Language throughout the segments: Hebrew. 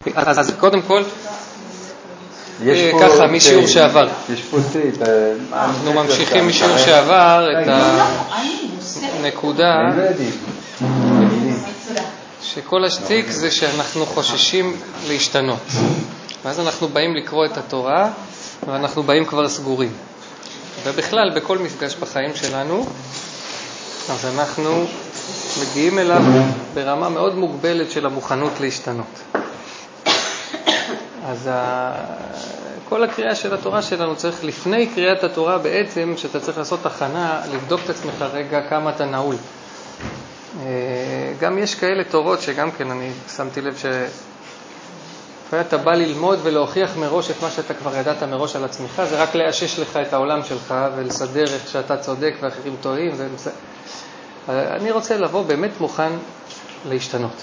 אז קודם כל, ככה, משיעור שעבר. אנחנו ממשיכים משיעור שעבר את הנקודה שכל השתיק זה שאנחנו חוששים להשתנות. ואז אנחנו באים לקרוא את התורה ואנחנו באים כבר סגורים. ובכלל, בכל מפגש בחיים שלנו, אז אנחנו מגיעים אליו ברמה מאוד מוגבלת של המוכנות להשתנות. אז כל הקריאה של התורה שלנו צריך, לפני קריאת התורה בעצם, שאתה צריך לעשות הכנה, לבדוק את עצמך רגע כמה אתה נעול. גם יש כאלה תורות שגם כן אני שמתי לב אתה בא ללמוד ולהוכיח מראש את מה שאתה כבר ידעת מראש על עצמך, זה רק לאשש לך את העולם שלך ולסדר איך שאתה צודק ואחרים טועים. אני רוצה לבוא באמת מוכן להשתנות.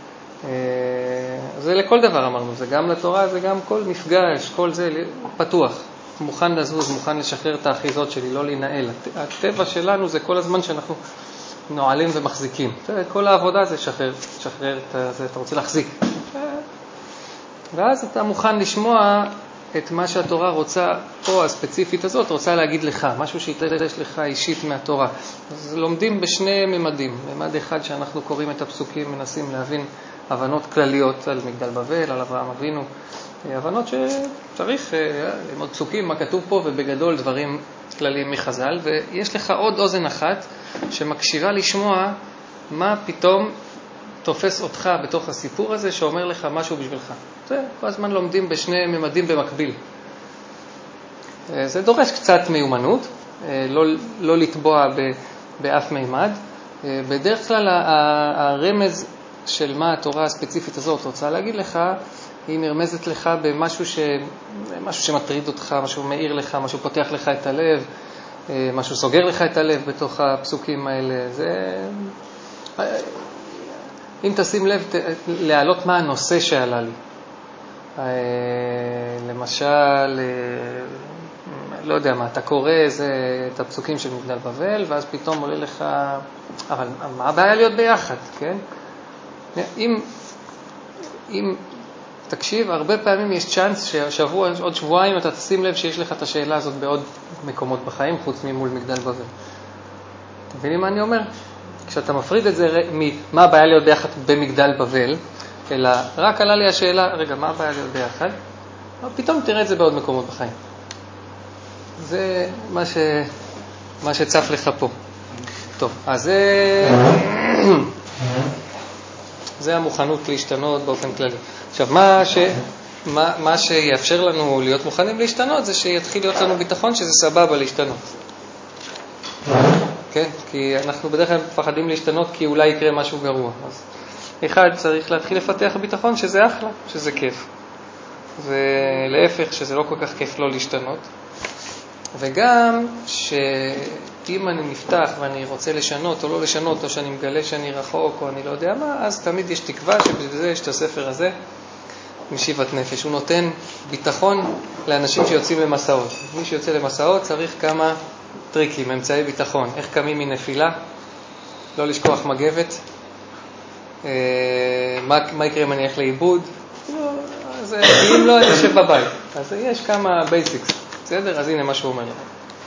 זה לכל דבר אמרנו, זה גם לתורה, זה גם כל מפגש, כל זה פתוח, מוכן לזוז, מוכן לשחרר את האחיזות שלי, לא להינעל. הטבע שלנו זה כל הזמן שאנחנו נועלים ומחזיקים. כל העבודה זה שחרר זה, אתה רוצה להחזיק. ואז אתה מוכן לשמוע את מה שהתורה רוצה, או הספציפית הזאת, רוצה להגיד לך, משהו שיתרש לך אישית מהתורה. אז לומדים בשני ממדים. ממד אחד שאנחנו קוראים את הפסוקים, מנסים להבין הבנות כלליות על מגדל בבל, על אברהם אבינו, הבנות שצריך ללמוד פסוקים, מה כתוב פה, ובגדול דברים כלליים מחז"ל, ויש לך עוד אוזן אחת שמקשיבה לשמוע מה פתאום תופס אותך בתוך הסיפור הזה שאומר לך משהו בשבילך. זה כל הזמן לומדים בשני ממדים במקביל. זה דורש קצת מיומנות, לא לטבוע באף מימד. בדרך כלל הרמז של מה התורה הספציפית הזאת רוצה להגיד לך, היא נרמזת לך במשהו שמטריד אותך, משהו מאיר לך, משהו פותח לך את הלב, משהו סוגר לך את הלב בתוך הפסוקים האלה. אם תשים לב, להעלות מה הנושא שעלה לי. למשל, לא יודע מה, אתה קורא את הפסוקים של מגדל בבל, ואז פתאום עולה לך, אבל מה הבעיה להיות ביחד, כן? אם תקשיב, הרבה פעמים יש צ'אנס שהשבוע, עוד שבועיים, אתה תשים לב שיש לך את השאלה הזאת בעוד מקומות בחיים, חוץ ממול מגדל בבל. אתה מבינים מה אני אומר? כשאתה מפריד את זה ממה הבעיה להיות ביחד במגדל בבל, אלא רק עלה לי השאלה, רגע, מה הבעיה להיות ביחד? פתאום תראה את זה בעוד מקומות בחיים. זה מה שצף לך פה. טוב, אז זה המוכנות להשתנות באופן כללי. עכשיו, מה שיאפשר לנו להיות מוכנים להשתנות, זה שיתחיל להיות לנו ביטחון שזה סבבה להשתנות. כן? כי אנחנו בדרך כלל מפחדים להשתנות כי אולי יקרה משהו גרוע. אז אחד צריך להתחיל לפתח ביטחון שזה אחלה, שזה כיף. ולהפך שזה לא כל כך כיף לא להשתנות. וגם שאם אני נפתח ואני רוצה לשנות או לא לשנות, או שאני מגלה שאני רחוק או אני לא יודע מה, אז תמיד יש תקווה שבזה יש את הספר הזה, משיבת נפש. הוא נותן ביטחון לאנשים שיוצאים למסעות. מי שיוצא למסעות צריך כמה טריקים, אמצעי ביטחון. איך קמים מנפילה? לא לשכוח מגבת. מה יקרה אם אני אלך לאיבוד? אז אם לא, אני יושב בבית. אז יש כמה בייסיקס. בסדר? אז הנה מה שהוא אומר לנו.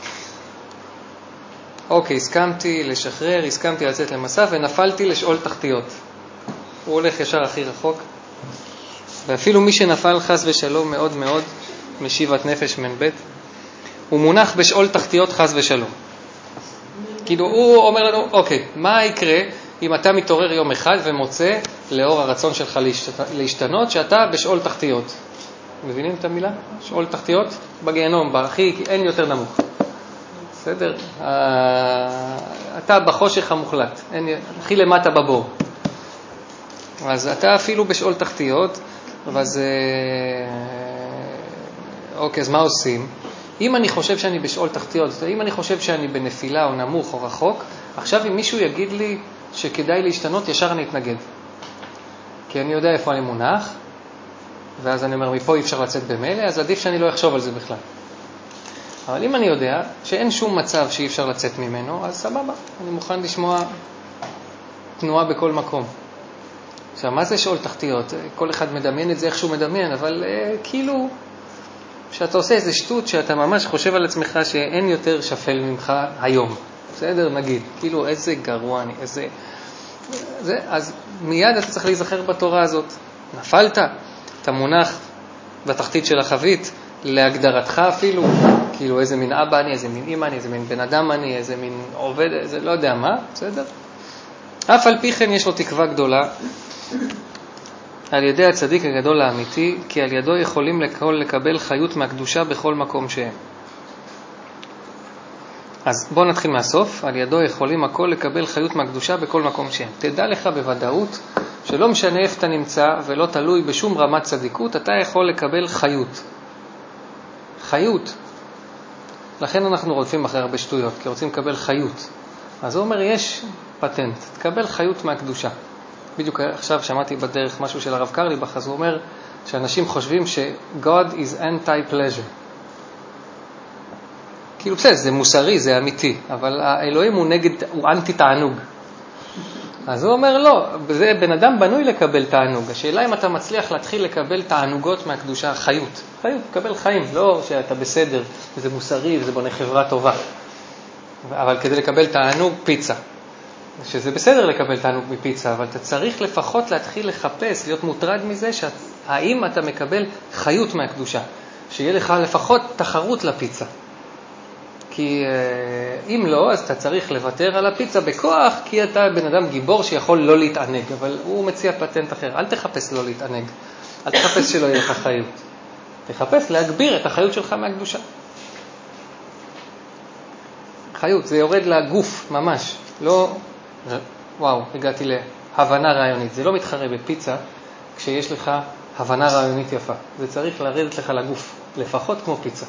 אוקיי, הסכמתי לשחרר, הסכמתי לצאת למסע ונפלתי לשאול תחתיות. הוא הולך ישר הכי רחוק. ואפילו מי שנפל חס ושלום מאוד מאוד, משיבת נפש מן בית, הוא מונח בשאול תחתיות חס ושלום. כאילו הוא אומר לנו, אוקיי, מה יקרה אם אתה מתעורר יום אחד ומוצא לאור הרצון שלך להשתנות, שאתה בשאול תחתיות. מבינים את המילה? שאול תחתיות? בגיהנום, בהכי, אין יותר נמוך. בסדר? אתה בחושך המוחלט, הכי למטה בבור. אז אתה אפילו בשאול תחתיות, ואז אוקיי, אז מה עושים? אם אני חושב שאני בשאול תחתיות, אם אני חושב שאני בנפילה או נמוך או רחוק, עכשיו אם מישהו יגיד לי שכדאי להשתנות, ישר אני אתנגד. כי אני יודע איפה אני מונח, ואז אני אומר, מפה אי אפשר לצאת במילא, אז עדיף שאני לא אחשוב על זה בכלל. אבל אם אני יודע שאין שום מצב שאי אפשר לצאת ממנו, אז סבבה, אני מוכן לשמוע תנועה בכל מקום. עכשיו, מה זה שאול תחתיות? כל אחד מדמיין את זה איך שהוא מדמיין, אבל כאילו, שאתה עושה איזה שטות שאתה ממש חושב על עצמך שאין יותר שפל ממך היום. בסדר? נגיד, כאילו איזה גרוע אני, איזה... אז מיד אתה צריך להיזכר בתורה הזאת. נפלת, אתה מונח בתחתית של החבית, להגדרתך אפילו, כאילו איזה מין אבא אני, איזה מין אמא אני, איזה מין בן אדם אני, איזה מין עובד, איזה לא יודע מה, בסדר? אף על פי כן יש לו תקווה גדולה, על ידי הצדיק הגדול האמיתי, כי על ידו יכולים לקבל חיות מהקדושה בכל מקום שהם. אז בואו נתחיל מהסוף. על ידו יכולים הכל לקבל חיות מהקדושה בכל מקום שהם. תדע לך בוודאות שלא משנה איפה אתה נמצא ולא תלוי בשום רמת צדיקות, אתה יכול לקבל חיות. חיות. לכן אנחנו רודפים אחרי הרבה שטויות, כי רוצים לקבל חיות. אז הוא אומר, יש פטנט, תקבל חיות מהקדושה. בדיוק עכשיו שמעתי בדרך משהו של הרב קרליבך, אז הוא אומר שאנשים חושבים ש-God is anti-pleasure. כאילו בסדר, זה מוסרי, זה אמיתי, אבל האלוהים הוא הוא אנטי-תענוג. אז הוא אומר לא, זה בן אדם בנוי לקבל תענוג. השאלה אם אתה מצליח להתחיל לקבל תענוגות מהקדושה, חיות. חיות, לקבל חיים, לא שאתה בסדר, וזה מוסרי וזה בונה חברה טובה. אבל כדי לקבל תענוג, פיצה. שזה בסדר לקבל תענוג מפיצה, אבל אתה צריך לפחות להתחיל לחפש, להיות מוטרד מזה, האם אתה מקבל חיות מהקדושה. שיהיה לך לפחות תחרות לפיצה. כי אם לא, אז אתה צריך לוותר על הפיצה בכוח, כי אתה בן אדם גיבור שיכול לא להתענג, אבל הוא מציע פטנט אחר. אל תחפש לא להתענג, אל תחפש שלא יהיה לך חיות. תחפש להגביר את החיות שלך מהקדושה. חיות, זה יורד לגוף ממש. לא, וואו, הגעתי להבנה רעיונית. זה לא מתחרה בפיצה כשיש לך הבנה רעיונית יפה. זה צריך לרדת לך לגוף, לפחות כמו פיצה.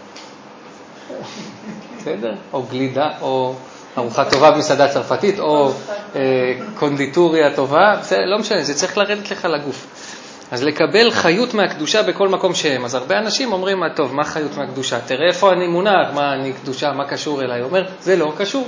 בסדר? או גלידה, או ארוחה טובה במסעדה צרפתית, או קונדיטוריה טובה, לא משנה, זה צריך לרדת לך לגוף. אז לקבל חיות מהקדושה בכל מקום שהם. אז הרבה אנשים אומרים, טוב, מה חיות מהקדושה? תראה איפה אני מונח, מה אני קדושה, מה קשור אליי? הוא אומר, זה לא קשור.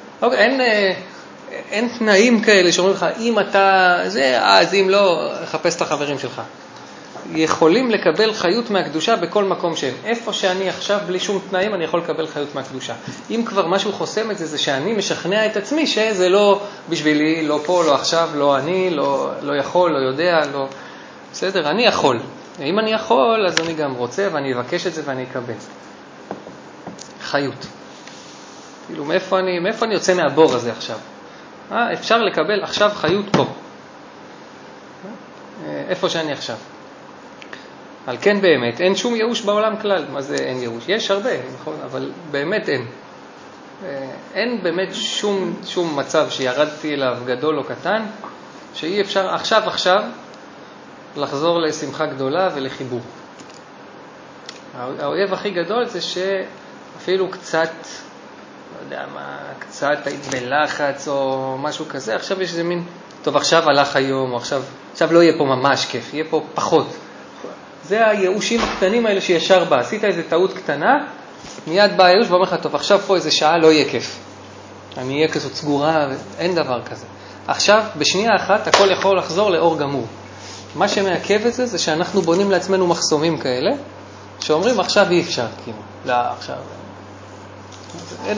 אין תנאים כאלה שאומרים לך, אם אתה, אז אם לא, חפש את החברים שלך. יכולים לקבל חיות מהקדושה בכל מקום שהם. איפה שאני עכשיו בלי שום תנאים אני יכול לקבל חיות מהקדושה. אם כבר משהו חוסם את זה, זה שאני משכנע את עצמי שזה לא בשבילי, לא פה, לא עכשיו, לא אני, לא יכול, לא יודע, לא... בסדר, אני יכול. אם אני יכול, אז אני גם רוצה ואני אבקש את זה ואני אקבל. חיות. כאילו, מאיפה אני יוצא מהבור הזה עכשיו? אפשר לקבל עכשיו חיות פה. איפה שאני עכשיו. על כן באמת, אין שום ייאוש בעולם כלל. מה זה אין ייאוש? יש הרבה, נכון? אבל באמת אין. אין באמת שום מצב שירדתי אליו גדול או קטן, שאי אפשר עכשיו לחזור לשמחה גדולה ולחיבור. האויב הכי גדול זה שאפילו קצת, לא יודע מה, קצת היית בלחץ או משהו כזה, עכשיו יש איזה מין, טוב עכשיו הלך היום, או עכשיו לא יהיה פה ממש כיף, יהיה פה פחות. זה הייאושים הקטנים האלה שישר בא. עשית איזו טעות קטנה, מיד בא הייאוש ואומר לך, טוב, עכשיו פה איזה שעה לא יהיה כיף. אני אהיה כזאת סגורה, אין דבר כזה. עכשיו, בשנייה אחת, הכל יכול לחזור לאור גמור. מה שמעכב את זה, זה שאנחנו בונים לעצמנו מחסומים כאלה, שאומרים, עכשיו אי אפשר, כאילו. לא, עכשיו. אין...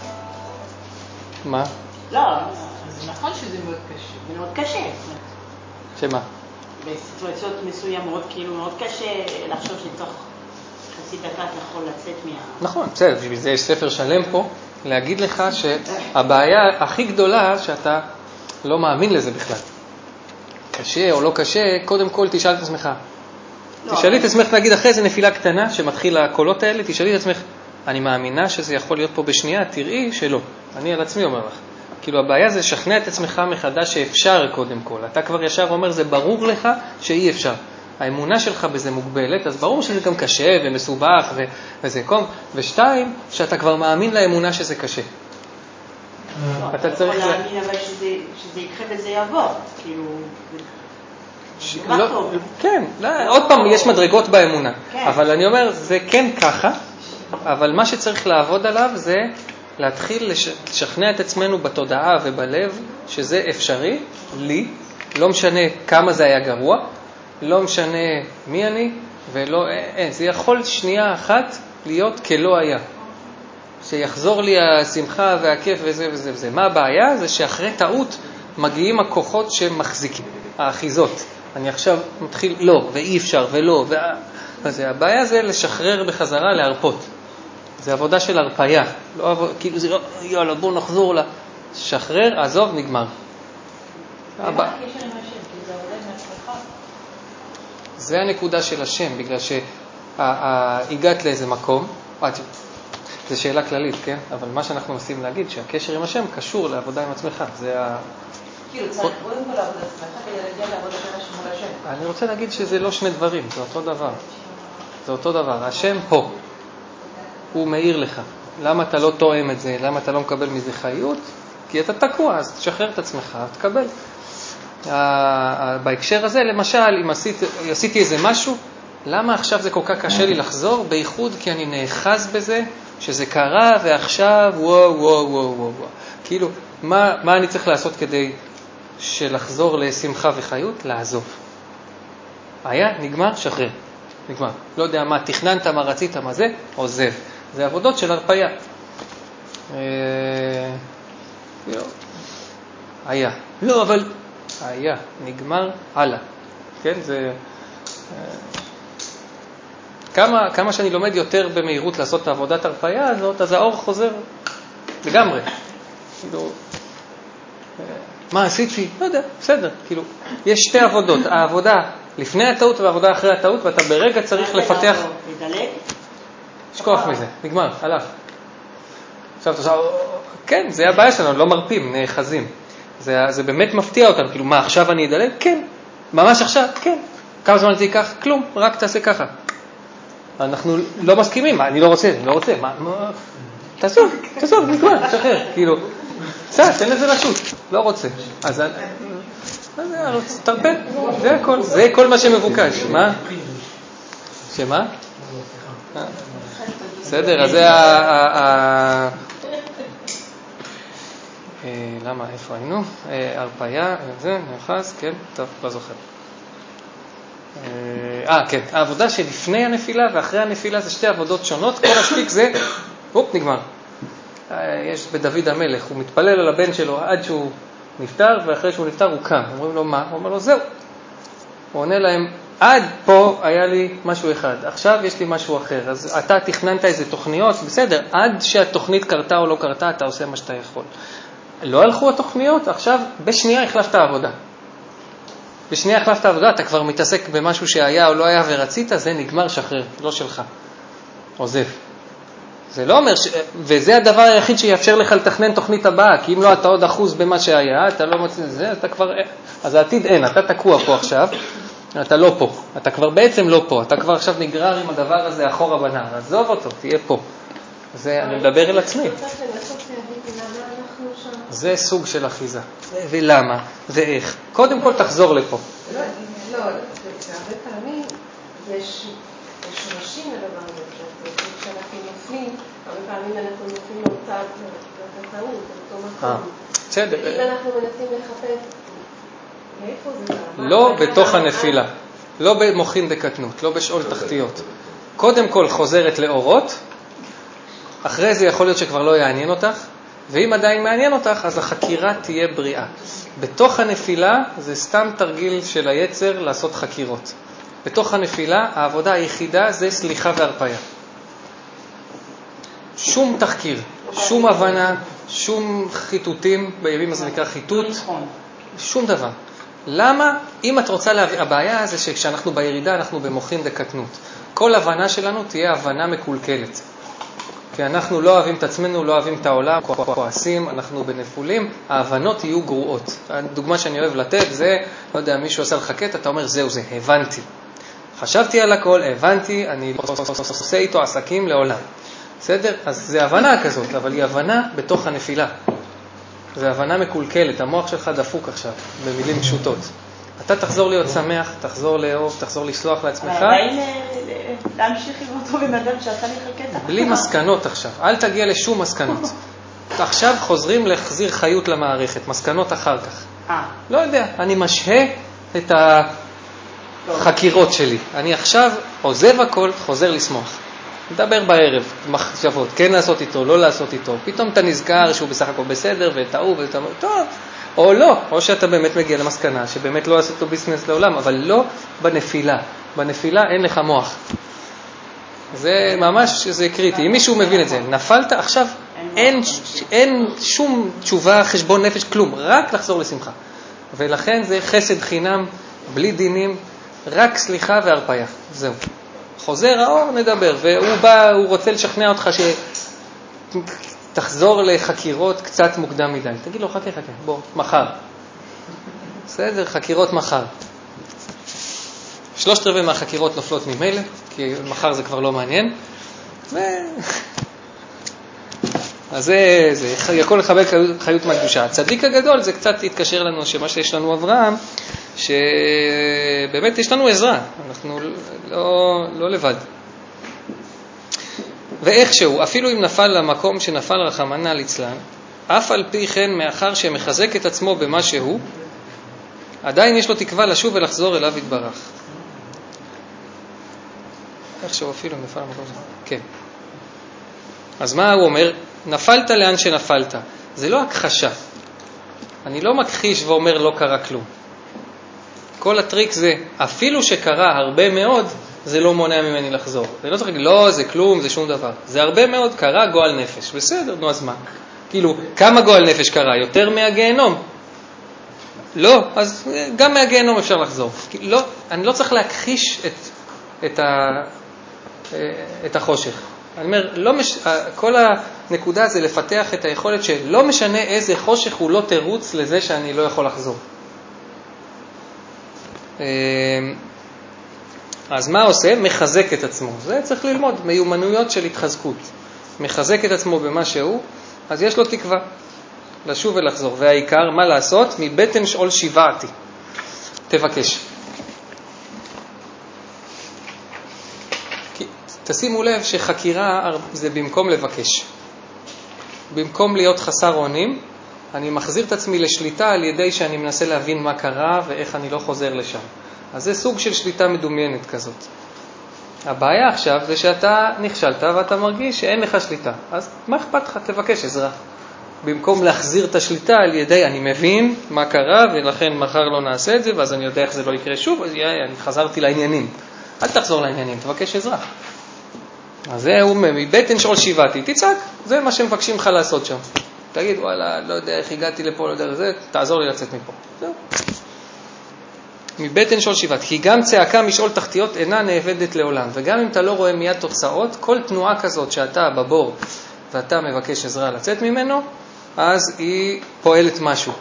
מה? לא, זה נכון שזה מאוד קשה. זה מאוד קשה. שמה? בסיטואציות מסוימות, כאילו מאוד קשה לחשוב שתוך חצי דקה אתה יכול לצאת נכון, בסדר, בשביל זה יש ספר שלם פה, להגיד לך שהבעיה הכי גדולה שאתה לא מאמין לזה בכלל. קשה או לא קשה, קודם כל תשאל את עצמך. תשאלי את עצמך, נגיד אחרי זה נפילה קטנה שמתחיל הקולות האלה, תשאלי את עצמך, אני מאמינה שזה יכול להיות פה בשנייה, תראי שלא. אני על עצמי אומר לך. כאילו הבעיה זה שכנע את עצמך מחדש שאפשר קודם כל. אתה כבר ישר אומר, זה ברור לך שאי אפשר. האמונה שלך בזה מוגבלת, אז ברור שזה גם קשה ומסובך וזה קום. ושתיים, שאתה כבר מאמין לאמונה שזה קשה. אתה צריך להאמין אבל שזה יקרה וזה יעבור. כאילו... כן, עוד פעם יש מדרגות באמונה. אבל אני אומר, זה כן ככה, אבל מה שצריך לעבוד עליו זה... להתחיל לשכנע את עצמנו בתודעה ובלב שזה אפשרי לי, לא משנה כמה זה היה גרוע, לא משנה מי אני, ולא, זה יכול שנייה אחת להיות כלא היה. שיחזור לי השמחה והכיף וזה וזה וזה. מה הבעיה? זה שאחרי טעות מגיעים הכוחות שמחזיקים, האחיזות. אני עכשיו מתחיל לא, ואי אפשר, ולא, אז הבעיה זה לשחרר בחזרה, להרפות. זה עבודה של הרפיה. לא, כאילו זה לא, יאללה, בוא נחזור לה. שחרר, עזוב, נגמר. זה הנקודה של השם, בגלל שהגעת לאיזה מקום, זו שאלה כללית, כן? אבל מה שאנחנו מנסים להגיד, שהקשר עם השם קשור לעבודה עם עצמך. זה כאילו, צריך קודם כל לעבוד עצמך כדי להגיע לעבוד מול השם. אני רוצה להגיד שזה לא שני דברים, זה אותו דבר. זה אותו דבר. השם פה. הוא מאיר לך. למה אתה לא תואם את זה? למה אתה לא מקבל מזה חיות? כי אתה תקוע, אז תשחרר את עצמך, תקבל. בהקשר הזה, למשל, אם עשיתי איזה משהו, למה עכשיו זה כל כך קשה לי לחזור? בייחוד כי אני נאחז בזה, שזה קרה ועכשיו, וואו, וואו, וואו, וואו. כאילו, מה אני צריך לעשות כדי שלחזור לשמחה וחיות? לעזוב. היה, נגמר, שחרר. נגמר. לא יודע מה, תכננת, מה רצית, מה זה, עוזב. זה עבודות של הרפיה. היה. לא, אבל היה, נגמר, הלאה. כן, זה... כמה שאני לומד יותר במהירות לעשות את העבודת הרפיה הזאת, אז האור חוזר לגמרי. כאילו, מה עשיתי? לא יודע, בסדר. כאילו, יש שתי עבודות. העבודה לפני הטעות והעבודה אחרי הטעות, ואתה ברגע צריך לפתח... לדלג? שכוח מזה, נגמר, הלך. עכשיו אתה כן, זה הבעיה שלנו, לא מרפים, נאחזים. זה באמת מפתיע אותם, כאילו, מה, עכשיו אני אדלג? כן. ממש עכשיו? כן. כמה זמן זה ייקח? כלום, רק תעשה ככה. אנחנו לא מסכימים, אני לא רוצה, מה? תעשוב, נגמר, שחרר, כאילו, תן לזה לשוט, לא רוצה. אז תרפה, זה הכל, זה כל מה שמבוקש. מה? שמה? בסדר, אז זה למה, איפה היינו? הרפיה, זה, נאחז, כן, טוב, לא זוכר. כן, העבודה שלפני הנפילה ואחרי הנפילה זה שתי עבודות שונות, כל השפיק זה, נגמר. יש בדוד המלך, הוא מתפלל על הבן שלו עד שהוא נפטר, ואחרי שהוא נפטר הוא קם. אומרים לו מה? הוא אומר לו זהו. הוא עונה להם, עד פה היה לי משהו אחד, עכשיו יש לי משהו אחר. אז אתה תכננת איזה תוכניות, בסדר, עד שהתוכנית קרתה או לא קרתה, אתה עושה מה שאתה יכול. לא הלכו התוכניות, עכשיו בשנייה החלפת העבודה. בשנייה החלפת העבודה, אתה כבר מתעסק במשהו שהיה או לא היה ורצית, זה נגמר, שחרר, לא שלך. עוזב. זה לא אומר, וזה הדבר היחיד שיאפשר לך לתכנן תוכנית הבאה, כי אם לא אתה עוד אחוז במה שהיה, אתה לא מוצא זה, אתה כבר, אז העתיד אין, אתה תקוע פה עכשיו, אתה לא פה, אתה כבר בעצם לא פה, אתה כבר עכשיו נגרר עם הדבר הזה אחורה בנהר, עזוב אותו, תהיה פה. זה, אני מדבר אל עצמי. זה סוג של אחיזה. ולמה? ואיך? קודם כל תחזור לפה. לא, הרבה פעמים יש שורשים לדבר הזה. כשאנחנו נופלים, הרבה פעמים אנחנו נופלים לאותה טעות, לאותו מקום. בסדר. אם אנחנו מנסים לחפש, מאיפה זה? לא בתוך הנפילה. לא במוחין דקטנות, לא בשאול תחתיות. קודם כל חוזרת לאורות, אחרי זה יכול להיות שכבר לא יעניין אותך, ואם עדיין מעניין אותך, אז החקירה תהיה בריאה. בתוך הנפילה זה סתם תרגיל של היצר לעשות חקירות. בתוך הנפילה העבודה היחידה זה סליחה והרפיה. שום תחקיר, שום הבנה, שום חיתותים, בימים הזה נקרא חיתות, שום דבר. למה? אם את רוצה להביא, הבעיה זה שכשאנחנו בירידה אנחנו במוחין דקטנות. כל הבנה שלנו תהיה הבנה מקולקלת. כי אנחנו לא אוהבים את עצמנו, לא אוהבים את העולם, כועסים, אנחנו בנפולים, ההבנות יהיו גרועות. הדוגמה שאני אוהב לתת זה, לא יודע, מישהו עושה לך קטע, אתה אומר זהו זה, הבנתי. חשבתי על הכל, הבנתי, אני עושה איתו עסקים לעולם. בסדר? אז זה הבנה כזאת, אבל היא הבנה בתוך הנפילה. זה הבנה מקולקלת, המוח שלך דפוק עכשיו, במילים פשוטות. אתה תחזור להיות שמח, תחזור לאהוב, תחזור לסלוח לעצמך. עדיין להמשיך עם אותו בן אדם שעשה לי חקטה. בלי מסקנות עכשיו, אל תגיע לשום מסקנות. עכשיו חוזרים להחזיר חיות למערכת, מסקנות אחר כך. לא יודע, אני משהה את החקירות שלי. אני עכשיו עוזב הכל, חוזר לשמוח. מדבר בערב, מחשבות, כן לעשות איתו, לא לעשות איתו. פתאום אתה נזכר שהוא בסך הכל בסדר, וטעו, טוב. או לא, או שאתה באמת מגיע למסקנה, שבאמת לא עשית לו ביזנס לעולם, אבל לא בנפילה. בנפילה אין לך מוח. זה ממש, זה קריטי. אם מישהו מבין את זה, נפלת, עכשיו אין שום תשובה, חשבון נפש, כלום. רק לחזור לשמחה. ולכן זה חסד חינם, בלי דינים, רק סליחה והרפאיה. זהו. חוזר האור, נדבר. והוא בא, הוא רוצה לשכנע אותך שתחזור לחקירות קצת מוקדם מדי. תגיד לו, חכה, בוא, מחר. בסדר, חקירות מחר. 3/4 מהחקירות נופלות ממילא, כי מחר זה כבר לא מעניין. אז זה הכל לחבק חיות מהקדושה. הצדיק הגדול זה קצת התקשר לנו שמה שיש לנו אברהם, שבאמת יש לנו עזרה, אנחנו לא לבד. ואיכשהו, אפילו אם נפל למקום שנפל רחמנא ליצלן, אף על פי כן מאחר שמחזק את עצמו במה שהוא, עדיין יש לו תקווה לשוב ולחזור אליו יתברך. איכשהו אפילו נפל למקום שנפל. כן. אז מה הוא אומר? נפלת לאן שנפלת. זה לא הכחשה. אני לא מכחיש ואומר לא קרה כלום. כל הטריק זה, אפילו שקרה הרבה מאוד, זה לא מונע ממני לחזור. זה לא צריך להגיד, לא, זה כלום, זה שום דבר. זה הרבה מאוד, קרה גועל נפש. בסדר, נו, אז מה? כאילו, כמה גועל נפש קרה? יותר מהגיהנום? לא, אז גם מהגיהנום אפשר לחזור. לא, אני לא צריך להכחיש את החושך. אני אומר, כל הנקודה זה לפתח את היכולת שלא משנה איזה חושך הוא לא תירוץ לזה שאני לא יכול לחזור. אז מה עושה? מחזק את עצמו. זה צריך ללמוד, מיומנויות של התחזקות. מחזק את עצמו במה שהוא, אז יש לו תקווה לשוב ולחזור. והעיקר, מה לעשות? מבטן שאול שיבעתי. תבקש. תשימו לב שחקירה זה במקום לבקש. במקום להיות חסר אונים, אני מחזיר את עצמי לשליטה על ידי שאני מנסה להבין מה קרה ואיך אני לא חוזר לשם. אז זה סוג של שליטה מדומיינת כזאת. הבעיה עכשיו זה שאתה נכשלת ואתה מרגיש שאין לך שליטה. אז מה אכפת לך? תבקש עזרה. במקום להחזיר את השליטה על ידי אני מבין מה קרה ולכן מחר לא נעשה את זה ואז אני יודע איך זה לא יקרה שוב, אז אני חזרתי לעניינים. אל תחזור לעניינים, תבקש עזרה. אז זהו, מבטן שאול שיבעתי, תצעק, זה מה שמבקשים לך לעשות שם. תגיד, וואלה, לא יודע איך הגעתי לפה, לא יודע זה, תעזור לי לצאת מפה. זהו. מבטן שאול שיבעתי, כי גם צעקה משאול תחתיות אינה נאבדת לעולם, וגם אם אתה לא רואה מיד תוצאות, כל תנועה כזאת שאתה בבור ואתה מבקש עזרה לצאת ממנו, אז היא פועלת משהו.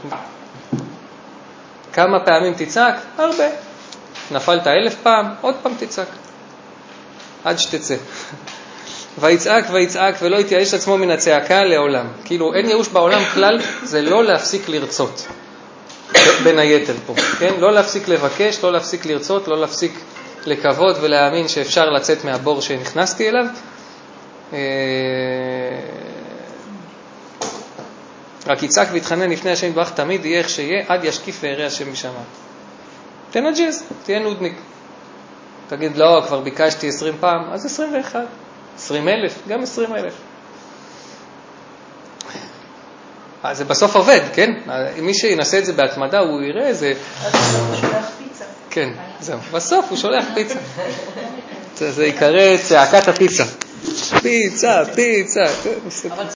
כמה פעמים תצעק? הרבה. נפלת 1000 פעם, עוד פעם תצעק. עד שתצא. ויצעק ולא יתייאש עצמו מן הצעקה לעולם. כאילו אין ייאוש בעולם כלל, זה לא להפסיק לרצות. בין היתר פה, כן? לא להפסיק לבקש, לא להפסיק לרצות, לא להפסיק לקוות ולהאמין שאפשר לצאת מהבור שנכנסתי אליו. רק יצעק והתחנן לפני השם יתברך תמיד יהיה איך שיהיה, עד ישקיף ויראה השם משמיים. תנג'ז, תהיה נודניק. תגיד, לא, כבר ביקשתי 20 פעם, אז 21. 20,000, גם 20,000. אז זה בסוף עובד, כן? מי שינסה את זה בהתמדה, הוא יראה איזה... אז הוא שולח פיצה. כן, זהו. בסוף הוא שולח פיצה. זה יקרא צעקת הפיצה. פיצה.